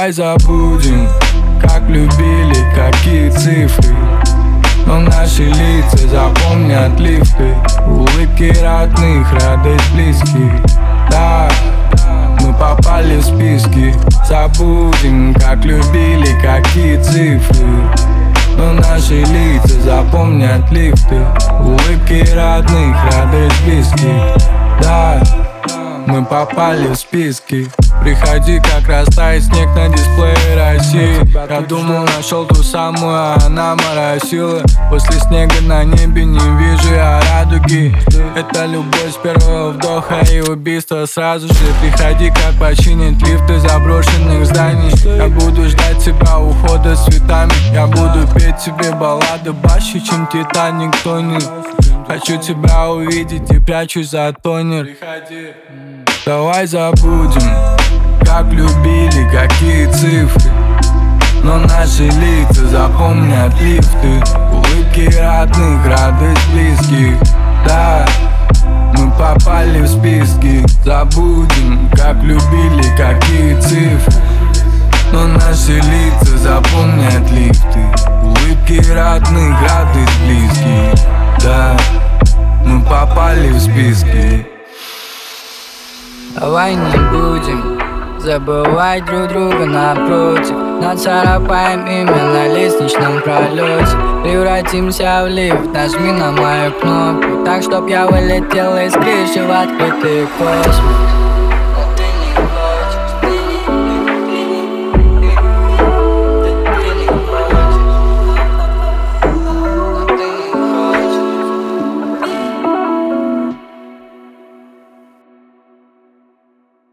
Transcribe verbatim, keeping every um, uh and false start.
Давай забудем, как любили, какие цифры, но наши лица запомнят лифты, улыбки родных, радость близких. Да, мы попали в списки. Забудем, как любили, какие цифры, но наши лица запомнят лифты, улыбки родных, радость близких. Да, мы попали в списки. Приходи, как растает снег на дисплее России. Я думал, нашел ту самую, а она моросила. После снега на небе не вижу я радуги. Это любовь с первого вдоха и убийство сразу же. Приходи, как починить лифты заброшенных зданий. Я буду ждать тебя ухода с цветами. Я буду петь тебе баллады баще, чем Титаник тонет. Хочу тебя увидеть и прячусь за тонер. Давай забудем, как любили, какие цифры, но наши лица запомнят лифты, улыбки родных, радость близких. Да, мы попали в списки. Забудем, как любили, какие цифры, но наши лица запомнят лифты, улыбки родных, радость близких. Да, мы попали в списки. Давай не будем забывать друг друга напротив. Нацарапаем имя на лестничном пролете. Превратимся в лифт, нажми на мою кнопку, так чтоб я вылетел из крыши в открытый космос.